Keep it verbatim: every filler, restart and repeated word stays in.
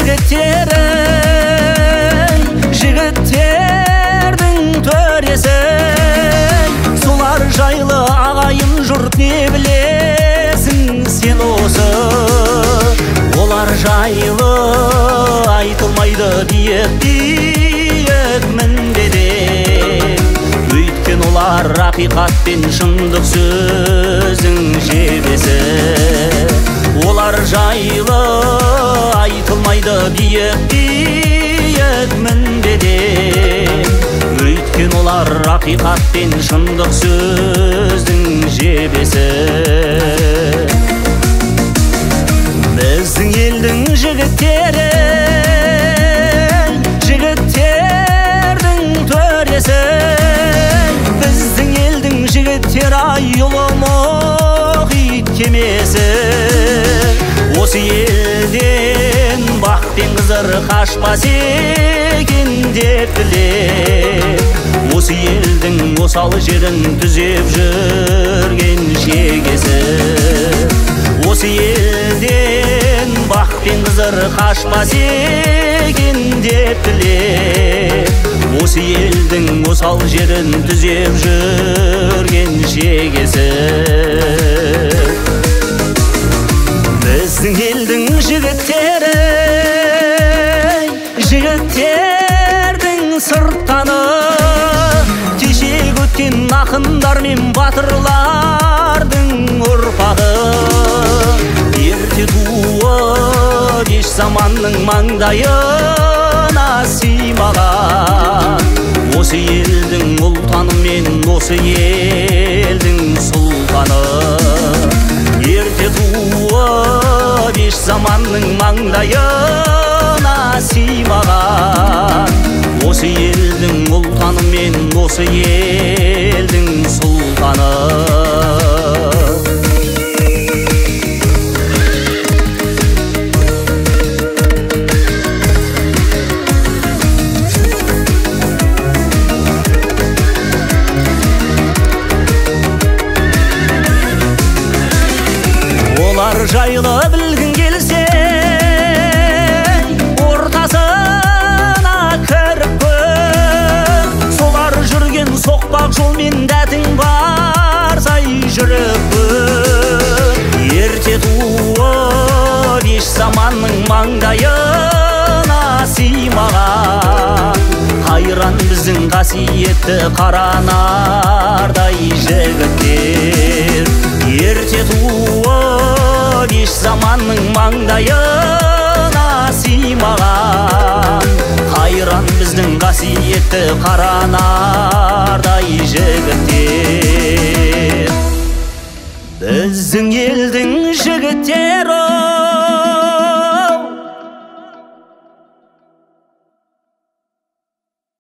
жігіттері, жігіттердің төресі. Солар жайлы ағайын жұрт не білесің сен осы? Олар жайлы айтылмайды биік-биік мінбеден. Өйткен олар ақиқат пен шындық сөзің жебесі. Олар жайлы айтылмайды биік-биік мінбеден. Өйткен олар ақиқат пен шындық сөздің жебесі. Біздің елдің жігіттері, жігіттердің төресі. Біздің елдің жігіттері ай ұлы мұхит кемесі. Осы елден бақ пен қызыр қашпас екен деп білем. Осы елдің осал жерін түзеп жүрген шегесі. Осы елден бақ пен қызыр қашпас екен деп білем. Осы елдің осал жерін түзеп жүрген шегесі. Біздің елдің жігіттері, жігіттердің сырттаны. Кешегі өткен ақындар мен батырлардың ұрпағы. Ерте туып еш заманның маңдайына сыймаған. Осы елдің ұлтаны мен осы елдің сұлтаны. Ерте туып еш заманның маңдайына сыймаған. Осы елдің ұлтаны мен осы елдің сұлтаны. Олар жайлы білгің келсе, ортасына кіріп көр. Солар жүрген соқпақ жолмен дәтің барсай жүріп көр. Ерте туып еш заманның маңдайына сыймаған. Қайран біздің қасиетті қаранардай жігіттер. Ерте туып еш заманның маңдайына сыймаған. Қайран біздің қасиетті қаранардай жігіттер. Біздің елдің жігіттері